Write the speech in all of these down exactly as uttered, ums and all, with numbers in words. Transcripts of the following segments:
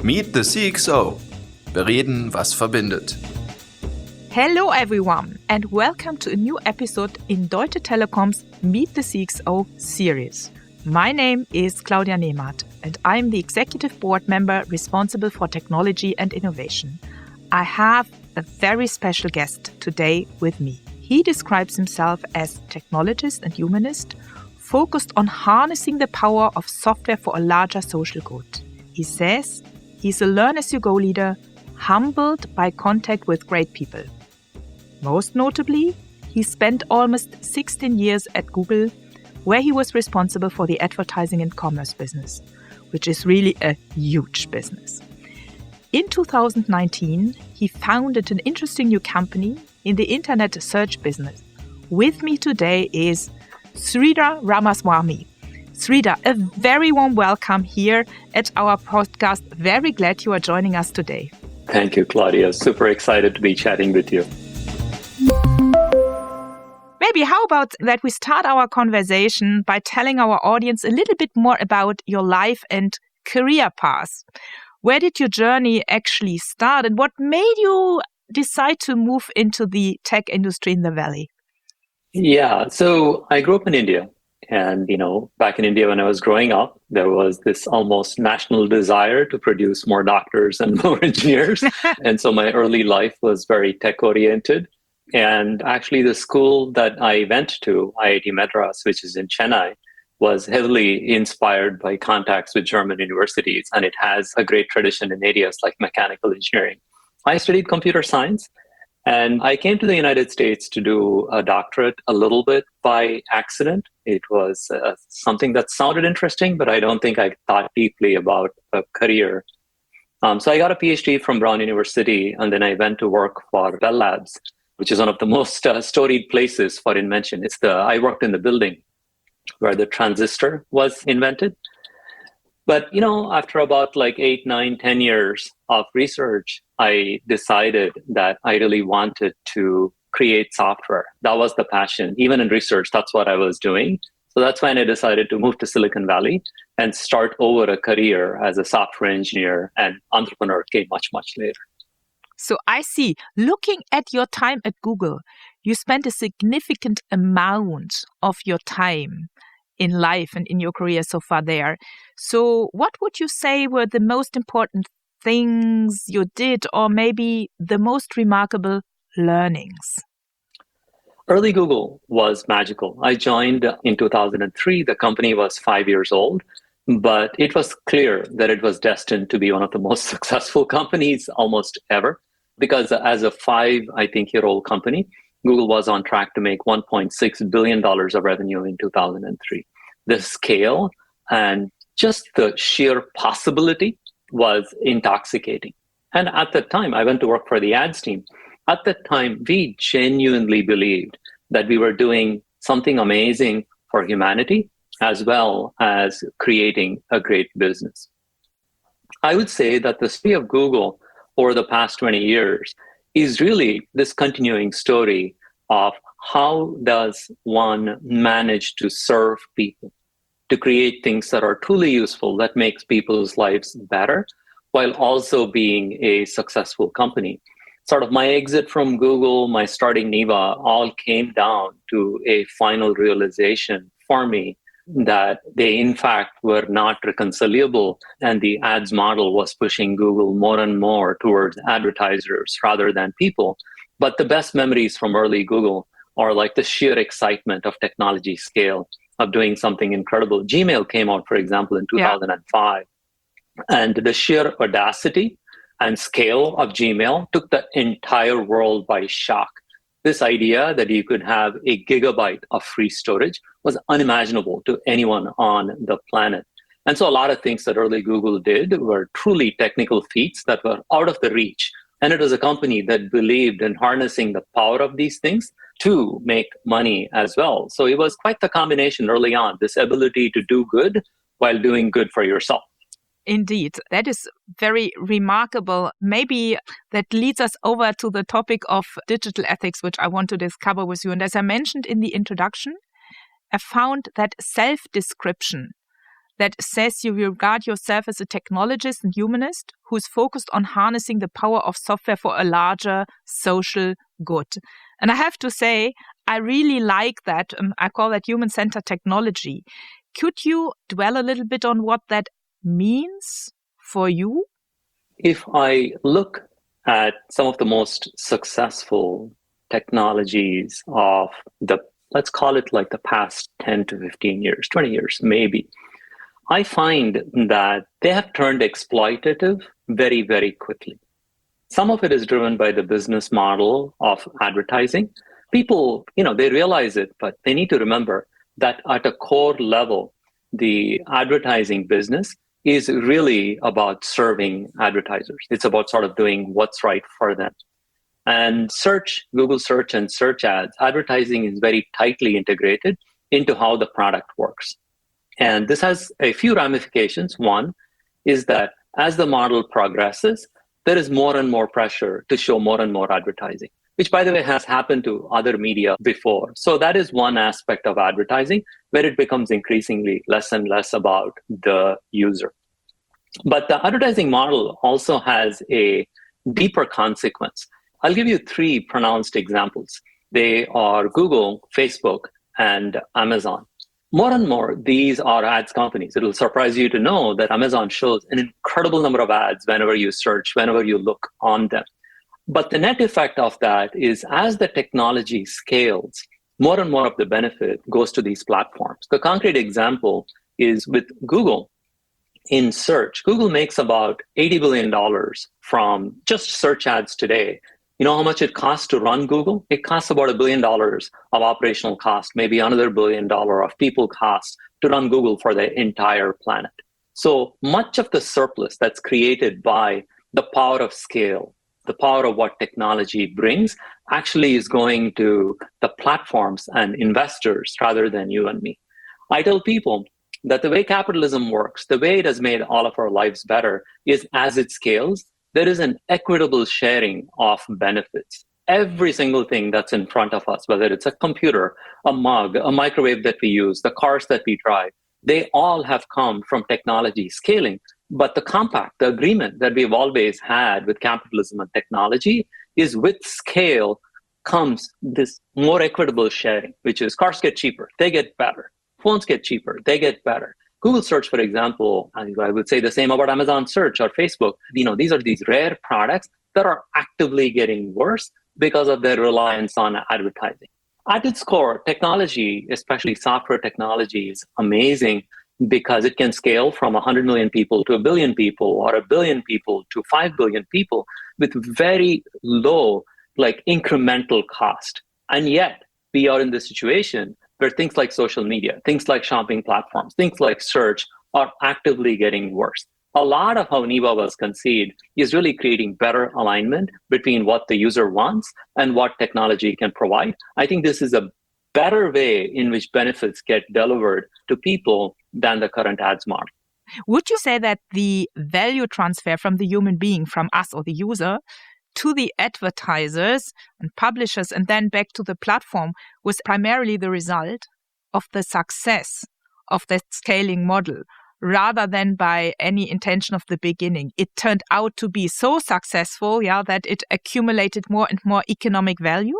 Meet the C X O. Wir reden, was verbindet. Hello everyone and welcome to a new episode in Deutsche Telekom's Meet the C X O series. My name is Claudia Nehmart and I'm the executive board member responsible for technology and innovation. I have a very special guest today with me. He describes himself as technologist and humanist, focused on harnessing the power of software for a larger social good. He says he's a learn-as-you-go leader, humbled by contact with great people. Most notably, he spent almost sixteen years at Google, where he was responsible for the advertising and commerce business, which is really a huge business. In two thousand nineteen, he founded an interesting new company in the internet search business. With me today is Sridhar Ramaswamy. Sridhar, a very warm welcome here at our podcast. Very glad you are joining us today. Thank you, Claudia. Super excited to be chatting with you. Maybe how about that we start our conversation by telling our audience a little bit more about your life and career path. Where did your journey actually start and what made you decide to move into the tech industry in the Valley? Yeah, so I grew up in India. And, you know, back in India when I was growing up, there was this almost national desire to produce more doctors and more engineers. And so my early life was very tech-oriented. And actually the school that I went to, I I T Madras, which is in Chennai, was heavily inspired by contacts with German universities. And it has a great tradition in areas like mechanical engineering. I studied computer science. And I came to the United States to do a doctorate a little bit by accident. It was uh, something that sounded interesting, but I don't think I thought deeply about a career. Um, so I got a PhD from Brown University, and then I went to work for Bell Labs, which is one of the most uh, storied places for invention. It's the I worked in the building where the transistor was invented. But, you know, after about like eight, nine, ten years of research, I decided that I really wanted to create software. That was the passion. Even in research, that's what I was doing. So that's when I decided to move to Silicon Valley and start over a career as a software engineer, and entrepreneur came much, much later. So I see, looking at your time at Google, you spent a significant amount of your time in life and in your career so far there. So what would you say were the most important things you did, or maybe the most remarkable learnings? Early Google was magical. I joined in two thousand three. The company was five years old, but it was clear that it was destined to be one of the most successful companies almost ever, because as a five, I think, year old company, Google was on track to make one point six billion dollars of revenue in two thousand three. The scale and just the sheer possibility was intoxicating. And at the time, I went to work for the ads team. At the time, we genuinely believed that we were doing something amazing for humanity, as well as creating a great business. I would say that the story of Google over the past twenty years is really this continuing story of how does one manage to serve people, to create things that are truly useful, that makes people's lives better, while also being a successful company. Sort of my exit from Google, my starting Neeva, all came down to a final realization for me that they, in fact, were not reconcilable, and the ads model was pushing Google more and more towards advertisers rather than people. But the best memories from early Google are like the sheer excitement of technology scale, of doing something incredible. Gmail came out, for example, in two thousand five. Yeah. And the sheer audacity and scale of Gmail took the entire world by shock. This idea that you could have a gigabyte of free storage was unimaginable to anyone on the planet. And so a lot of things that early Google did were truly technical feats that were out of the reach. And it was a company that believed in harnessing the power of these things to make money as well. So it was quite the combination early on, this ability to do good while doing good for yourself. Indeed, that is very remarkable. Maybe that leads us over to the topic of digital ethics, which I want to discover with you. And as I mentioned in the introduction, I found that self-description that says you regard yourself as a technologist and humanist who's focused on harnessing the power of software for a larger social good. And I have to say, I really like that. Um, I call that human-centered technology. Could you dwell a little bit on what that means for you? If I look at some of the most successful technologies of the, let's call it like the past ten to fifteen years, twenty years, maybe, I find that they have turned exploitative very, very quickly. Some of it is driven by the business model of advertising. People, you know, they realize it, but they need to remember that at a core level, the advertising business is really about serving advertisers. It's about sort of doing what's right for them. And search, Google search and search ads, advertising is very tightly integrated into how the product works. And this has a few ramifications. One is that as the model progresses, there is more and more pressure to show more and more advertising, which, by the way, has happened to other media before. So that is one aspect of advertising where it becomes increasingly less and less about the user. But the advertising model also has a deeper consequence. I'll give you three pronounced examples. They are Google, Facebook, and Amazon. More and more, these are ads companies. It'll surprise you to know that Amazon shows an incredible number of ads whenever you search, whenever you look on them. But the net effect of that is as the technology scales, more and more of the benefit goes to these platforms. The concrete example is with Google. In search, Google makes about eighty billion dollars from just search ads today. You know how much it costs to run Google? It costs about a billion dollars of operational cost, maybe another billion dollar of people costs to run Google for the entire planet. So much of the surplus that's created by the power of scale, the power of what technology brings, actually is going to the platforms and investors rather than you and me. I tell people that the way capitalism works, the way it has made all of our lives better is as it scales, there is an equitable sharing of benefits. Every single thing that's in front of us, whether it's a computer, a mug, a microwave that we use, the cars that we drive, they all have come from technology scaling. But the compact, the agreement that we've always had with capitalism and technology is with scale comes this more equitable sharing, which is cars get cheaper, they get better. Phones get cheaper, they get better. Google search, for example, I would say the same about Amazon search or Facebook. You know, these are these rare products that are actively getting worse because of their reliance on advertising. At its core, technology, especially software technology, is amazing because it can scale from one hundred million people to a billion people or a billion people to five billion people with very low, like incremental cost. And yet we are in this situation where things like social media, things like shopping platforms, things like search are actively getting worse. A lot of how Neeva was conceived is really creating better alignment between what the user wants and what technology can provide. I think this is a better way in which benefits get delivered to people than the current ads model. Would you say that the value transfer from the human being, from us or the user, to the advertisers and publishers and then back to the platform was primarily the result of the success of that scaling model rather than by any intention of the beginning? It turned out to be so successful, yeah, that it accumulated more and more economic value?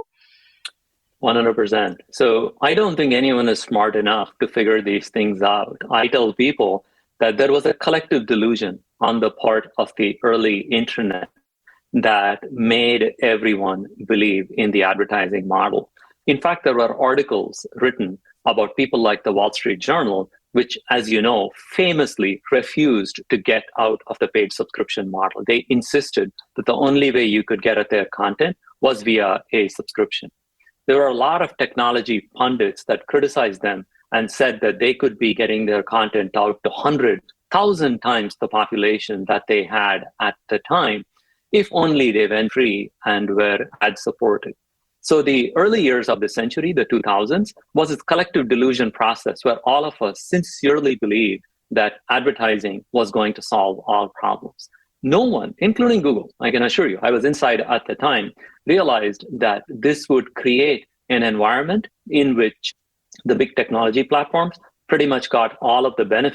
one hundred percent. So I don't think anyone is smart enough to figure these things out. I tell people that there was a collective delusion on the part of the early internet that made everyone believe in the advertising model. In fact, there were articles written about people like the Wall Street Journal, which, as you know, famously refused to get out of the paid subscription model. They insisted that the only way you could get at their content was via a subscription. There were a lot of technology pundits that criticized them and said that they could be getting their content out to one hundred, one thousand times the population that they had at the time, if only they went free and were ad supported. So the early years of the century, the two thousands, was this collective delusion process where all of us sincerely believed that advertising was going to solve all problems. No one, including Google, I can assure you, I was inside at the time, realized that this would create an environment in which the big technology platforms pretty much got all of the benefit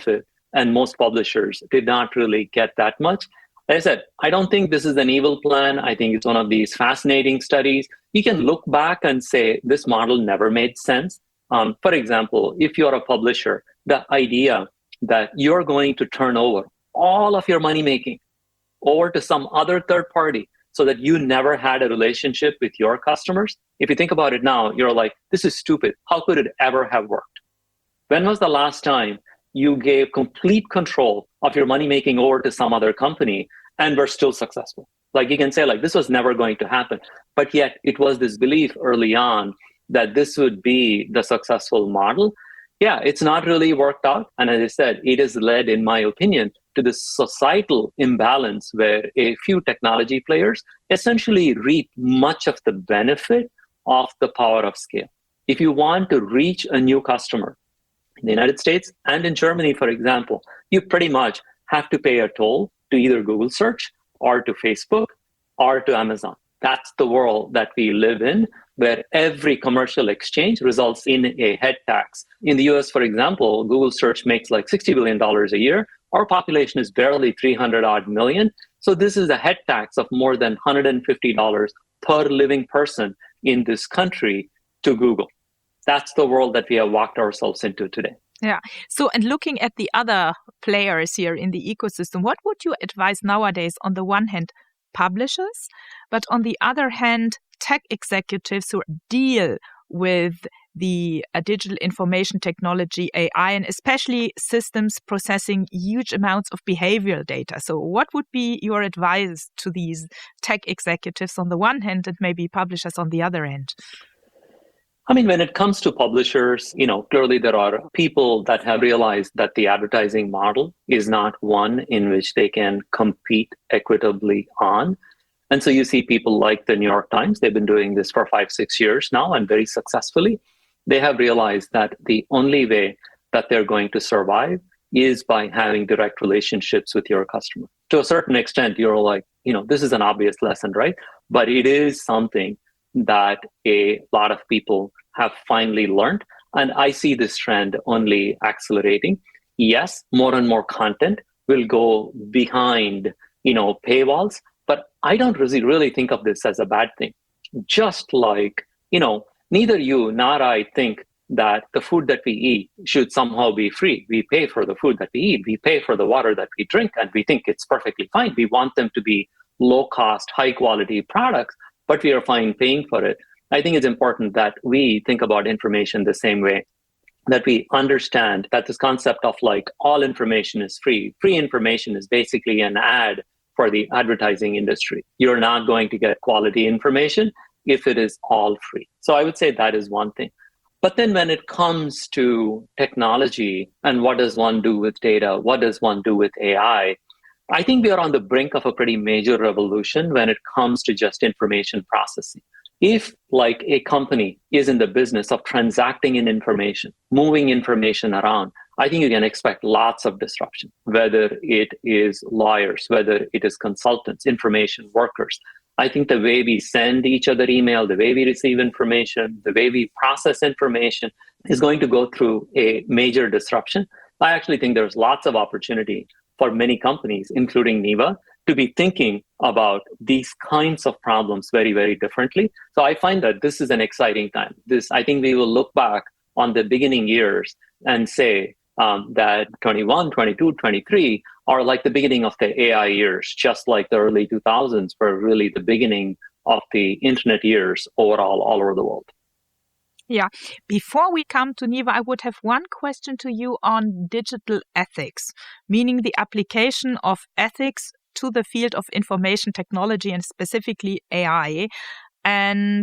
and most publishers did not really get that much. Like I said, I don't think this is an evil plan. I think it's one of these fascinating studies. You can look back and say this model never made sense. Um, for example, if you're a publisher, the idea that you're going to turn over all of your money making over to some other third party so that you never had a relationship with your customers. If you think about it now, you're like, this is stupid. How could it ever have worked? When was the last time you gave complete control of your money making over to some other company and were still successful? Like you can say like, this was never going to happen. But yet it was this belief early on that this would be the successful model. Yeah, it's not really worked out. And as I said, it has led, in my opinion, to this societal imbalance where a few technology players essentially reap much of the benefit of the power of scale. If you want to reach a new customer in the United States and in Germany, for example, you pretty much have to pay a toll to either Google search or to Facebook or to Amazon. That's the world that we live in, where every commercial exchange results in a head tax. In the U S, for example, Google search makes like sixty billion dollars a year. Our population is barely three hundred odd million. So this is a head tax of more than one hundred fifty dollars per living person in this country to Google. That's the world that we have walked ourselves into today. Yeah. So, and looking at the other players here in the ecosystem, what would you advise nowadays on the one hand, publishers, but on the other hand, tech executives who deal with the uh, digital information technology, A I, and especially systems processing huge amounts of behavioral data? So what would be your advice to these tech executives on the one hand and maybe publishers on the other end? I mean, when it comes to publishers, you know, clearly there are people that have realized that the advertising model is not one in which they can compete equitably on. And so you see people like the New York Times, they've been doing this for five, six years now and very successfully. They have realized that the only way that they're going to survive is by having direct relationships with your customer. To a certain extent, you're like, you know, this is an obvious lesson, right? But it is something that a lot of people have finally learned. And I see this trend only accelerating. Yes, more and more content will go behind, you know, paywalls, but I don't really, really think of this as a bad thing. Just like, you know, neither you nor I think that the food that we eat should somehow be free. We pay for the food that we eat. We pay for the water that we drink, and we think it's perfectly fine. We want them to be low-cost, high-quality products, but we are fine paying for it. I think it's important that we think about information the same way, that we understand that this concept of like all information is free. Free information is basically an ad for the advertising industry. You're not going to get quality information if it is all free. So I would say that is one thing. But then when it comes to technology and what does one do with data, what does one do with A I, I think we are on the brink of a pretty major revolution when it comes to just information processing. If like a company is in the business of transacting in information, moving information around, I think you can expect lots of disruption, whether it is lawyers, whether it is consultants, information workers. I think the way we send each other email, the way we receive information, the way we process information is going to go through a major disruption. I actually think there's lots of opportunity for many companies, including Neeva, to be thinking about these kinds of problems very, very differently. So I find that this is an exciting time. This, I think we will look back on the beginning years and say um, that twenty-one, twenty-two, twenty-three are like the beginning of the A I years, just like the early two thousands were really the beginning of the internet years overall, all over the world. Yeah. Before we come to Neeva, I would have one question to you on digital ethics, meaning the application of ethics to the field of information technology and specifically A I. And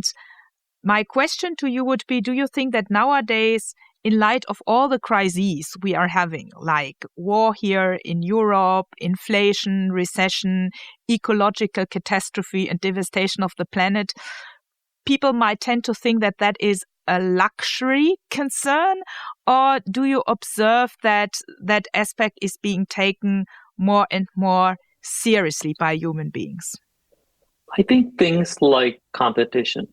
my question to you would be, do you think that nowadays, in light of all the crises we are having, like war here in Europe, inflation, recession, ecological catastrophe, and devastation of the planet, people might tend to think that that is a luxury concern? Or do you observe that that aspect is being taken more and more seriously by human beings? I think things like competition,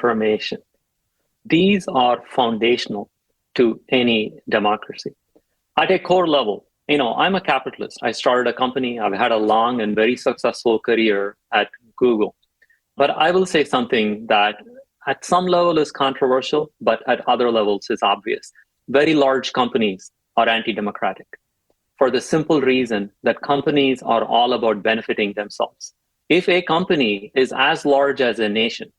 misinformation, these are foundational to any democracy. At a core level, you know, I'm a capitalist. I started a company. I've had a long and very successful career at Google. But I will say something that at some level is controversial, but at other levels is obvious. Very large companies are anti-democratic for the simple reason that companies are all about benefiting themselves. If a company is as large as a nation,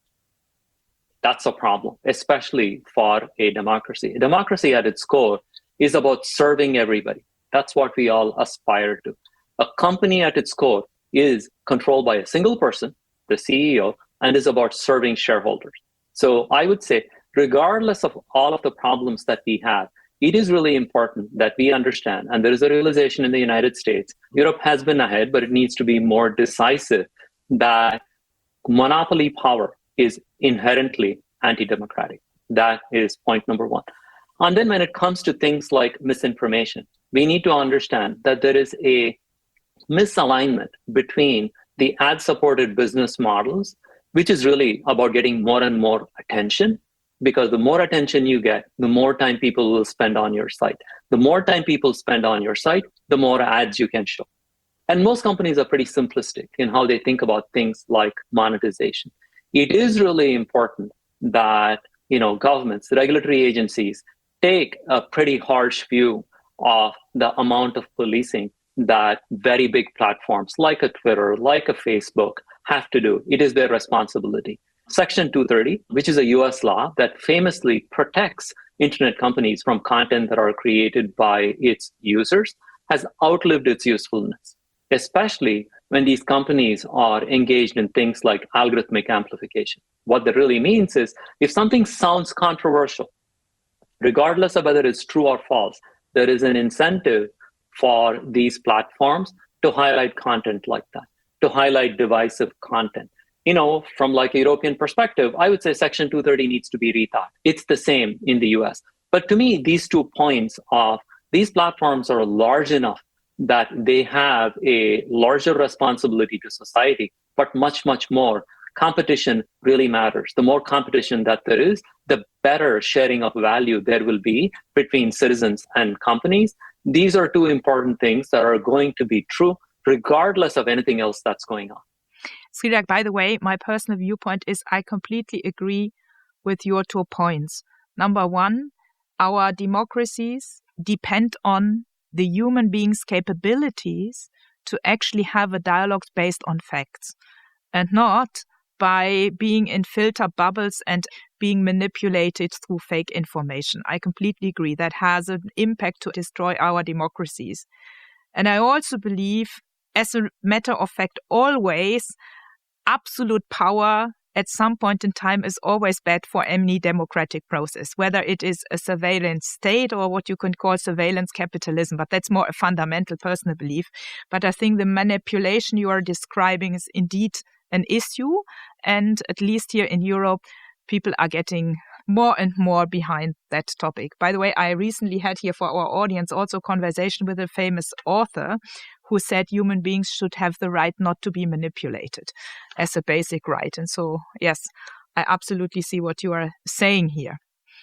that's a problem, especially for a democracy. A democracy at its core is about serving everybody. That's what we all aspire to. A company at its core is controlled by a single person, the C E O, and is about serving shareholders. So I would say, regardless of all of the problems that we have, it is really important that we understand, and there is a realization in the United States, Europe has been ahead, but it needs to be more decisive, that monopoly power is inherently anti-democratic. That is point number one. And then when it comes to things like misinformation, we need to understand that there is a misalignment between the ad-supported business models, which is really about getting more and more attention, because the more attention you get, the more time people will spend on your site. The more time people spend on your site, the more ads you can show. And most companies are pretty simplistic in how they think about things like monetization. It is really important that, you know, governments, regulatory agencies take a pretty harsh view of the amount of policing that very big platforms like a Twitter, like a Facebook have to do. It is their responsibility. Section two thirty, which is a U S law that famously protects internet companies from content that are created by its users, has outlived its usefulness, especially when these companies are engaged in things like algorithmic amplification. What that really means is if something sounds controversial, regardless of whether it's true or false, there is an incentive for these platforms to highlight content like that, to highlight divisive content. You know, from like a European perspective, I would say Section two thirty needs to be rethought. It's the same in the U S. But to me, these two points of these platforms are large enough that they have a larger responsibility to society, but much, much more. Competition really matters. The more competition that there is, the better sharing of value there will be between citizens and companies. These are two important things that are going to be true regardless of anything else that's going on. Sridhar, by the way, my personal viewpoint is I completely agree with your two points. Number one, our democracies depend on the human being's capabilities to actually have a dialogue based on facts and not by being in filter bubbles and being manipulated through fake information. I completely agree. That has an impact to destroy our democracies. And I also believe, as a matter of fact, always absolute power at some point in time is always bad for any democratic process, whether it is a surveillance state or what you can call surveillance capitalism. But that's more a fundamental personal belief. But I think the manipulation you are describing is indeed an issue. And at least here in Europe, people are getting more and more behind that topic. By the way, I recently had here for our audience also a conversation with a famous author who said human beings should have the right not to be manipulated as a basic right. And so, yes, I absolutely see what you are saying here.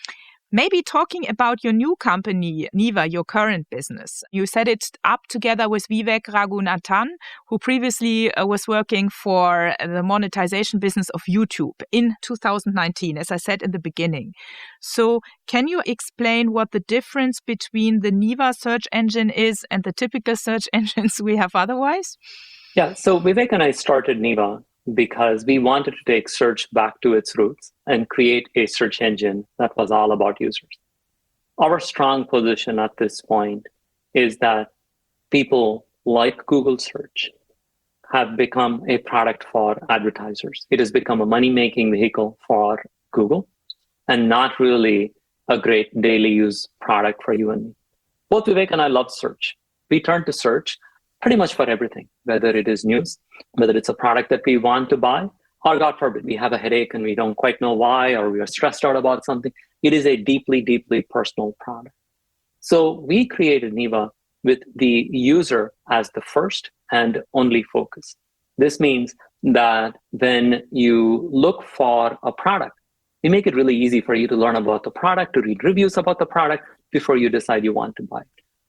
Maybe talking about your new company, Neeva, your current business. You set it up together with Vivek Raghunathan, who previously uh, was working for the monetization business of YouTube in two thousand nineteen, as I said in the beginning. So can you explain what the difference between the Neeva search engine is and the typical search engines we have otherwise? Yeah, so Vivek and I started Neeva because we wanted to take search back to its roots and create a search engine that was all about users. Our strong position at this point is that people like Google search have become a product for advertisers. It has become a money-making vehicle for Google and not really a great daily use product for you and me. Both Vivek and I love search. We turn to search pretty much for everything, whether it is news, whether it's a product that we want to buy, or God forbid, we have a headache and we don't quite know why, or we are stressed out about something. It is a deeply, deeply personal product. So we created Neeva with the user as the first and only focus. This means that when you look for a product, we make it really easy for you to learn about the product, to read reviews about the product before you decide you want to buy it.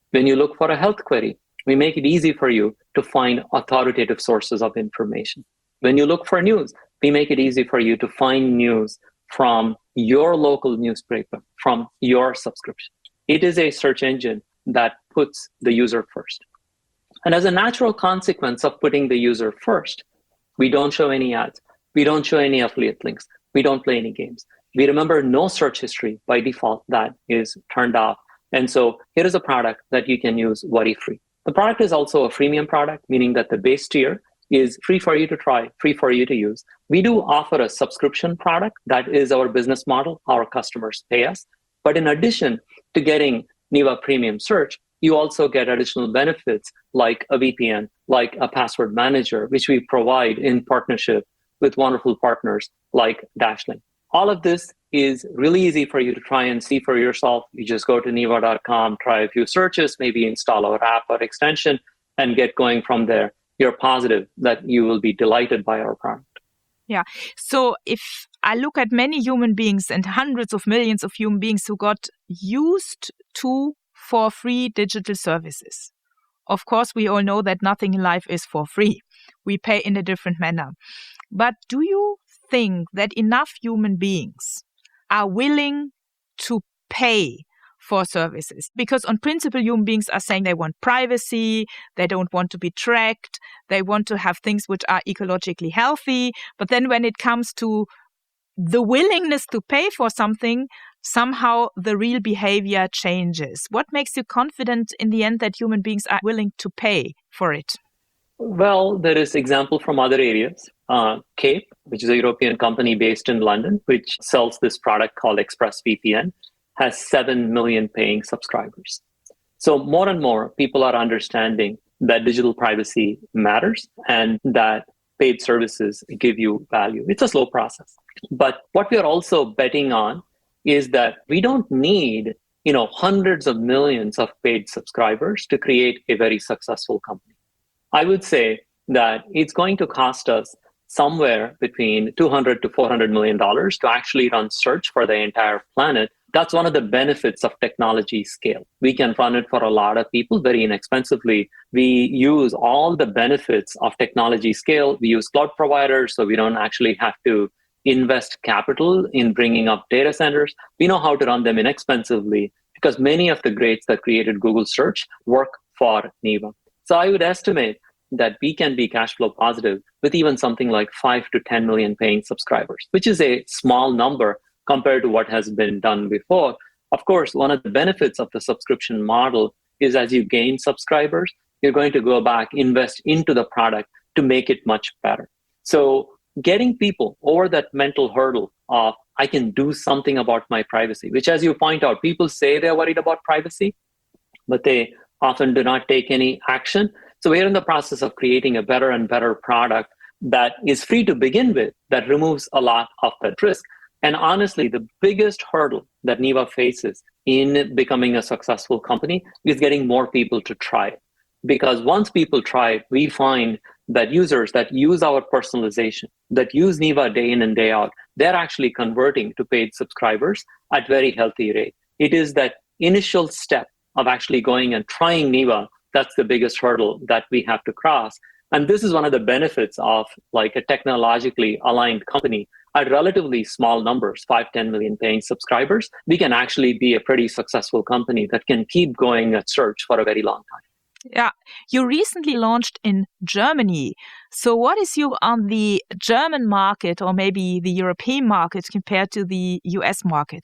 When you look for a health query, we make it easy for you to find authoritative sources of information. When you look for news, we make it easy for you to find news from your local newspaper, from your subscription. It is a search engine that puts the user first. And as a natural consequence of putting the user first, we don't show any ads. We don't show any affiliate links. We don't play any games. We remember no search history by default. That is turned off. And so here is a product that you can use worry-free. The product is also a freemium product, meaning that the base tier is free for you to try, free for you to use. We do offer a subscription product. That is our business model. Our customers pay us. But in addition to getting Neeva Premium Search, you also get additional benefits like a V P N, like a password manager, which we provide in partnership with wonderful partners like Dashlink. All of this is really easy for you to try and see for yourself. You just go to neeva dot com, try a few searches, maybe install our app or extension, and get going from there. You're positive that you will be delighted by our product. Yeah. So if I look at many human beings and hundreds of millions of human beings who got used to for free digital services. Of course, we all know that nothing in life is for free. We pay in a different manner. But do you think that enough human beings are willing to pay for services? Because on principle, human beings are saying they want privacy, they don't want to be tracked, they want to have things which are ecologically healthy. But then when it comes to the willingness to pay for something, somehow the real behavior changes. What makes you confident in the end that human beings are willing to pay for it? Well, there is example from other areas. Uh, Cape, which is a European company based in London, which sells this product called ExpressVPN, has seven million paying subscribers. So more and more people are understanding that digital privacy matters and that paid services give you value. It's a slow process. But what we are also betting on is that we don't need, you know, hundreds of millions of paid subscribers to create a very successful company. I would say that it's going to cost us somewhere between two hundred to four hundred million dollars to actually run search for the entire planet. That's one of the benefits of technology scale. We can run it for a lot of people very inexpensively. We use all the benefits of technology scale. We use cloud providers, so we don't actually have to invest capital in bringing up data centers. We know how to run them inexpensively because many of the greats that created Google Search work for Neeva. So I would estimate that we can be cash flow positive with even something like five to ten million paying subscribers, which is a small number compared to what has been done before. Of course, one of the benefits of the subscription model is as you gain subscribers, you're going to go back, invest into the product to make it much better. So getting people over that mental hurdle of, I can do something about my privacy, which as you point out, people say they're worried about privacy, but they often do not take any action. So we're in the process of creating a better and better product that is free to begin with, that removes a lot of that risk. And honestly, the biggest hurdle that Neeva faces in becoming a successful company is getting more people to try it. Because once people try it, we find that users that use our personalization, that use Neeva day in and day out, they're actually converting to paid subscribers at very healthy rate. It is that initial step of actually going and trying Neeva that's the biggest hurdle that we have to cross. And this is one of the benefits of like a technologically aligned company. At relatively small numbers, five, ten million paying subscribers, we can actually be a pretty successful company that can keep going at search for a very long time. Yeah, you recently launched in Germany. So what is your on the German market or maybe the European market compared to the U S market?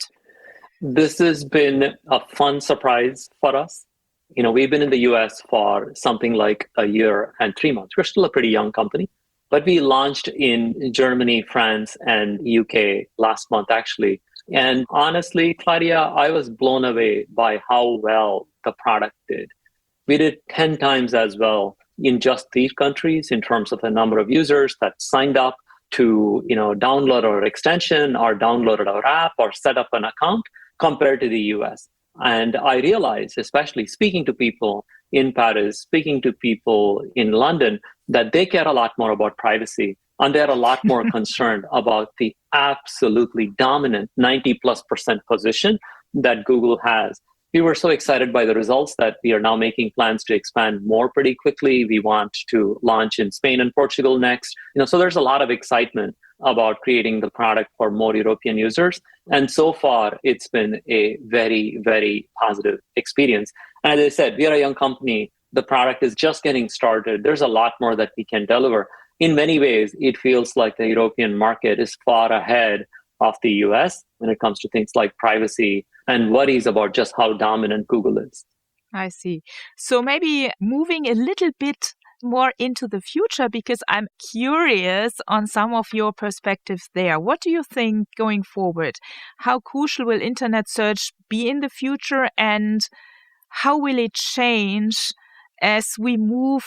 This has been a fun surprise for us. You know, we've been in the U S for something like a year and three months. We're still a pretty young company, but we launched in Germany, France, and U K last month, actually. And honestly, Claudia, I was blown away by how well the product did. We did ten times as well in just these countries in terms of the number of users that signed up to, you know, download our extension or downloaded our app or set up an account compared to the U S. And I realized, especially speaking to people in Paris, speaking to people in London, that they care a lot more about privacy and they're a lot more concerned about the absolutely dominant ninety plus percent position that Google has. We were so excited by the results that we are now making plans to expand more pretty quickly. We want to launch in Spain and Portugal next. You know, so there's a lot of excitement about creating the product for more European users. And so far, it's been a very, very positive experience. And as I said, we are a young company. The product is just getting started. There's a lot more that we can deliver. In many ways, it feels like the European market is far ahead of the U S when it comes to things like privacy and worries about just how dominant Google is. I see. So maybe moving a little bit more into the future, because I'm curious on some of your perspectives there. What do you think going forward? How crucial will internet search be in the future, and how will it change as we move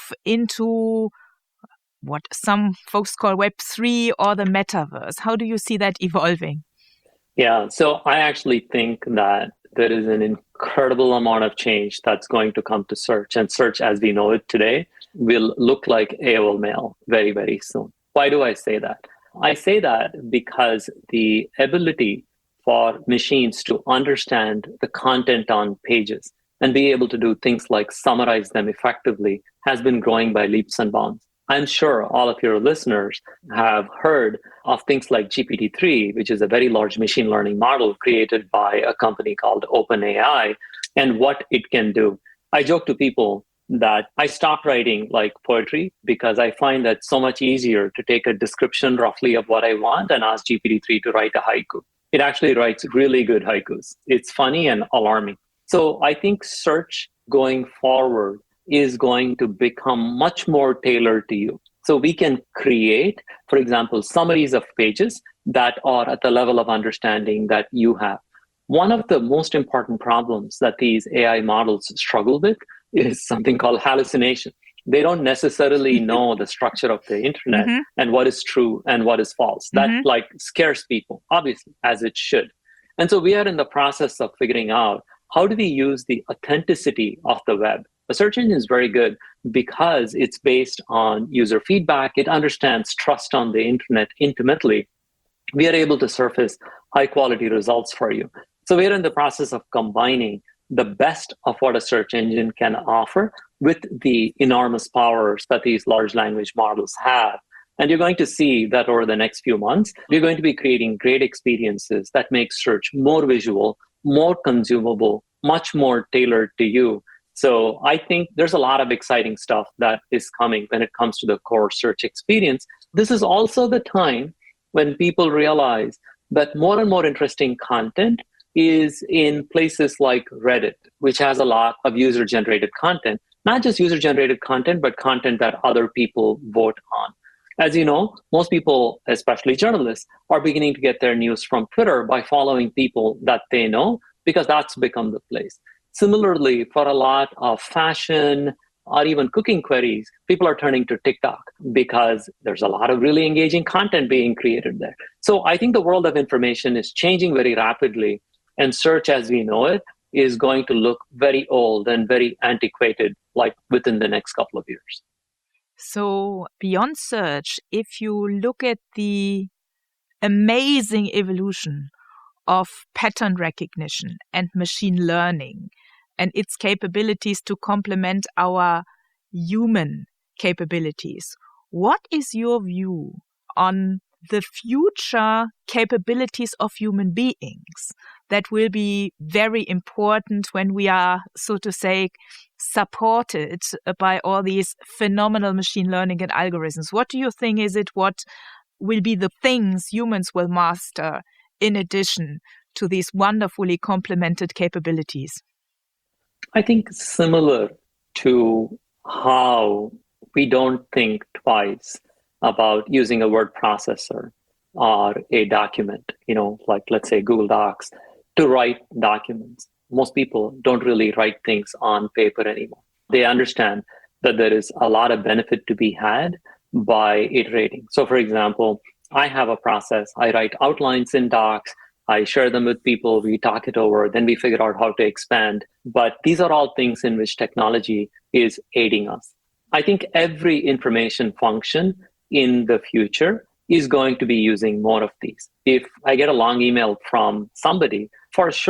into what some folks call Web three or the metaverse? How do you see that evolving? Yeah, so I actually think that there is an incredible amount of change that's going to come to search, and search as we know it today will look like A O L Mail very, very soon. Why do I say that? I say that because the ability for machines to understand the content on pages and be able to do things like summarize them effectively has been growing by leaps and bounds. I'm sure all of your listeners have heard of things like G P T three, which is a very large machine learning model created by a company called OpenAI, and what it can do. I joke to people that I stopped writing like poetry because I find that so much easier to take a description roughly of what I want and ask G P T three to write a haiku. It actually writes really good haikus. It's funny and alarming. So I think search going forward is going to become much more tailored to you. So we can create, for example, summaries of pages that are at the level of understanding that you have. One of the most important problems that these A I models struggle with is something called hallucination. They don't necessarily know the structure of the internet mm-hmm. and what is true and what is false. That mm-hmm. like scares people, obviously, as it should. And so we are in the process of figuring out, how do we use the authenticity of the web? A search engine is very good because it's based on user feedback. It understands trust on the internet intimately. We are able to surface high quality results for you. So we're in the process of combining the best of what a search engine can offer with the enormous powers that these large language models have. And you're going to see that over the next few months, we're going to be creating great experiences that make search more visual, more consumable, much more tailored to you. So I think there's a lot of exciting stuff that is coming when it comes to the core search experience. This is also the time when people realize that more and more interesting content is in places like Reddit, which has a lot of user-generated content, not just user-generated content, but content that other people vote on. As you know, most people, especially journalists, are beginning to get their news from Twitter by following people that they know, because that's become the place. Similarly, for a lot of fashion or even cooking queries, people are turning to TikTok because there's a lot of really engaging content being created there. So I think the world of information is changing very rapidly, and search as we know it is going to look very old and very antiquated, like within the next couple of years. So beyond search, if you look at the amazing evolution of pattern recognition and machine learning and its capabilities to complement our human capabilities, what is your view on the future capabilities of human beings that will be very important when we are, so to say, supported by all these phenomenal machine learning and algorithms? What do you think is it what will be the things humans will master in addition to these wonderfully complemented capabilities? I think similar to how we don't think twice about using a word processor or a document, you know, like let's say Google Docs, to write documents. Most people don't really write things on paper anymore. They understand that there is a lot of benefit to be had by iterating. So for example, I have a process. I write outlines in Docs. I share them with people. We talk it over. Then we figure out how to expand. But these are all things in which technology is aiding us. I think every information function in the future is going to be using more of these. If I get a long email from somebody, for sure,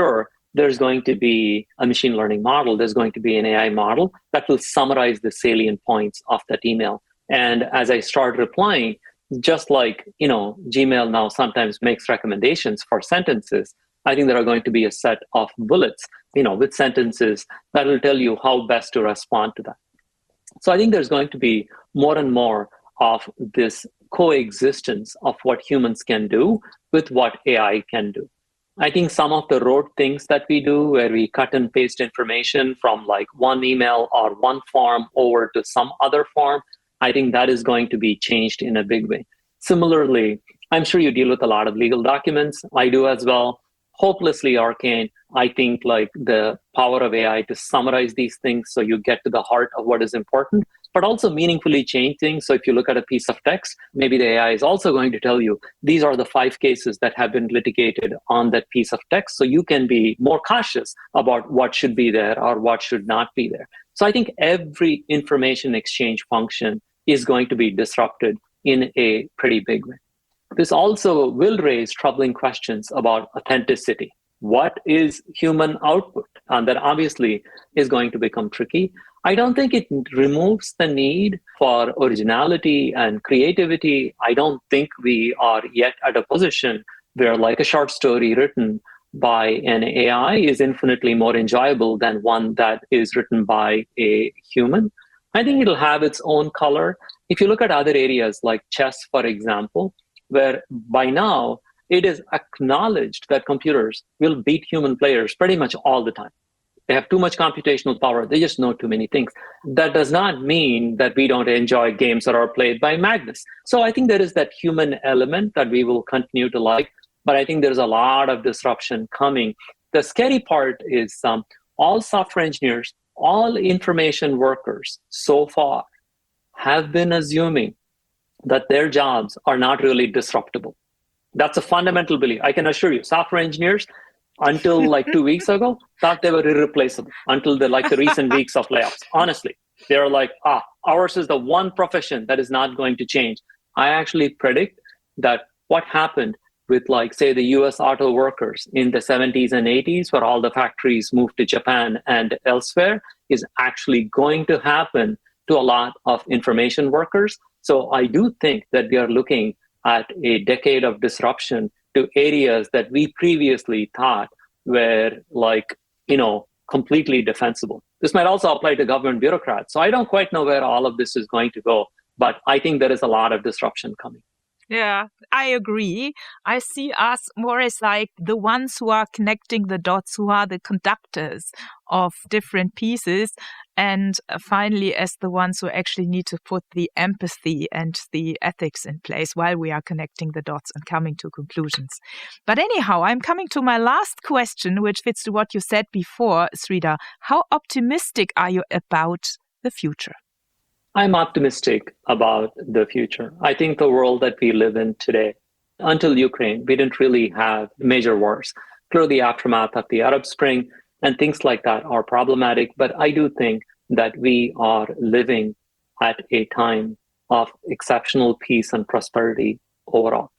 there's going to be a machine learning model, there's going to be an A I model that will summarize the salient points of that email. And as I start replying, just like, you know, Gmail now sometimes makes recommendations for sentences, I think there are going to be a set of bullets, you know, with sentences that will tell you how best to respond to that. So I think there's going to be more and more of this coexistence of what humans can do with what A I can do. I think some of the rote things that we do, where we cut and paste information from like one email or one form over to some other form, I think that is going to be changed in a big way. Similarly, I'm sure you deal with a lot of legal documents. I do as well. Hopelessly arcane. I think like the power of A I to summarize these things so you get to the heart of what is important, but also meaningfully change things. So if you look at a piece of text, maybe the A I is also going to tell you, these are the five cases that have been litigated on that piece of text. So you can be more cautious about what should be there or what should not be there. So I think every information exchange function is going to be disrupted in a pretty big way. This also will raise troubling questions about authenticity. What is human output? And that obviously is going to become tricky. I don't think it removes the need for originality and creativity. I don't think we are yet at a position where like a short story written by an A I is infinitely more enjoyable than one that is written by a human. I think it'll have its own color. If you look at other areas like chess, for example, where by now it is acknowledged that computers will beat human players pretty much all the time. They have too much computational power. They just know too many things. That does not mean that we don't enjoy games that are played by Magnus. So I think there is that human element that we will continue to like, but I think there's a lot of disruption coming. The scary part is um, all software engineers, all information workers so far have been assuming that their jobs are not really disruptible. That's a fundamental belief. I can assure you, software engineers, until like two weeks ago, thought they were irreplaceable until the like the recent weeks of layoffs. Honestly, they're like, ah, ours is the one profession that is not going to change. I actually predict that what happened with like, say, the U S auto workers in the seventies and eighties, where all the factories moved to Japan and elsewhere, is actually going to happen to a lot of information workers. So I do think that we are looking at a decade of disruption to areas that we previously thought were like, you know, completely defensible. This might also apply to government bureaucrats. So I don't quite know where all of this is going to go, but I think there is a lot of disruption coming. Yeah, I agree. I see us more as like the ones who are connecting the dots, who are the conductors of different pieces. And finally, as the ones who actually need to put the empathy and the ethics in place while we are connecting the dots and coming to conclusions. But anyhow, I'm coming to my last question, which fits to what you said before, Sridhar. How optimistic are you about the future? I'm optimistic about the future. I think the world that we live in today, until Ukraine, we didn't really have major wars. Through the aftermath of the Arab Spring and things like that are problematic, but I do think that we are living at a time of exceptional peace and prosperity overall.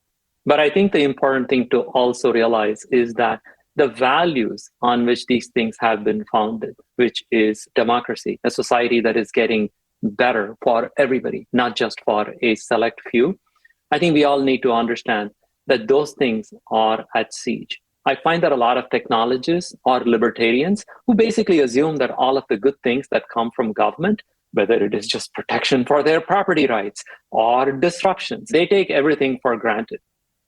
But I think the important thing to also realize is that the values on which these things have been founded, which is democracy, a society that is getting better for everybody, not just for a select few. I think we all need to understand that those things are at siege. I find that a lot of technologists are libertarians who basically assume that all of the good things that come from government, whether it is just protection for their property rights or disruptions, they take everything for granted.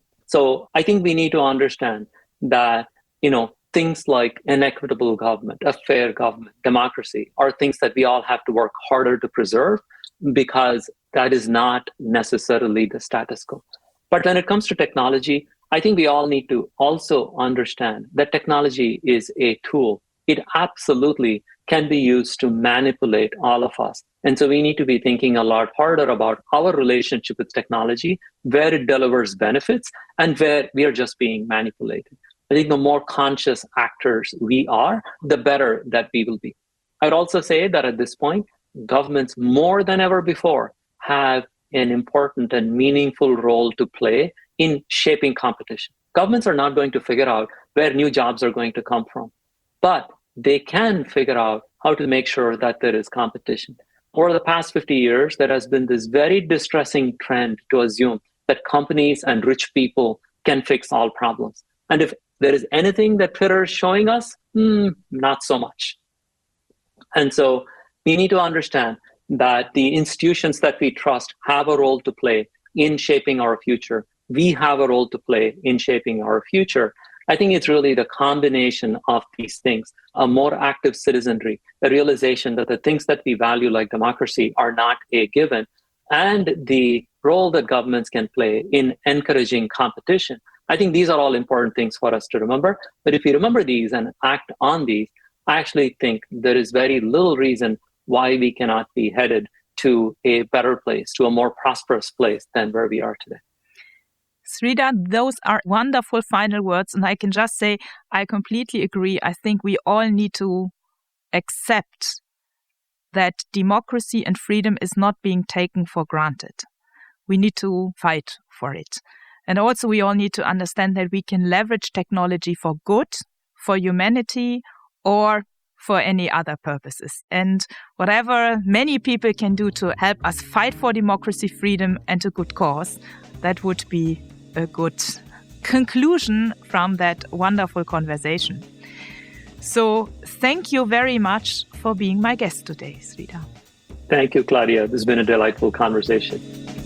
So I think we need to understand that, you know, things like an equitable government, a fair government, democracy are things that we all have to work harder to preserve because that is not necessarily the status quo. But when it comes to technology, I think we all need to also understand that technology is a tool. It absolutely can be used to manipulate all of us. And so we need to be thinking a lot harder about our relationship with technology, where it delivers benefits and where we are just being manipulated. I think the more conscious actors we are, the better that we will be. I'd also say that at this point, governments more than ever before have an important and meaningful role to play in shaping competition. Governments are not going to figure out where new jobs are going to come from. But they can figure out how to make sure that there is competition. Over the past fifty years, there has been this very distressing trend to assume that companies and rich people can fix all problems. And if there is anything that Twitter is showing us, hmm, not so much. And so we need to understand that the institutions that we trust have a role to play in shaping our future. We have a role to play in shaping our future. I think it's really the combination of these things, a more active citizenry, a realization that the things that we value like democracy are not a given, and the role that governments can play in encouraging competition. I think these are all important things for us to remember. But if we remember these and act on these, I actually think there is very little reason why we cannot be headed to a better place, to a more prosperous place than where we are today. Sridhar, those are wonderful final words. And I can just say, I completely agree. I think we all need to accept that democracy and freedom is not being taken for granted. We need to fight for it. And also we all need to understand that we can leverage technology for good, for humanity, or for any other purposes. And whatever many people can do to help us fight for democracy, freedom, and a good cause, that would be a good conclusion from that wonderful conversation. So thank you very much for being my guest today, Sridhar. Thank you, Claudia. This has been a delightful conversation.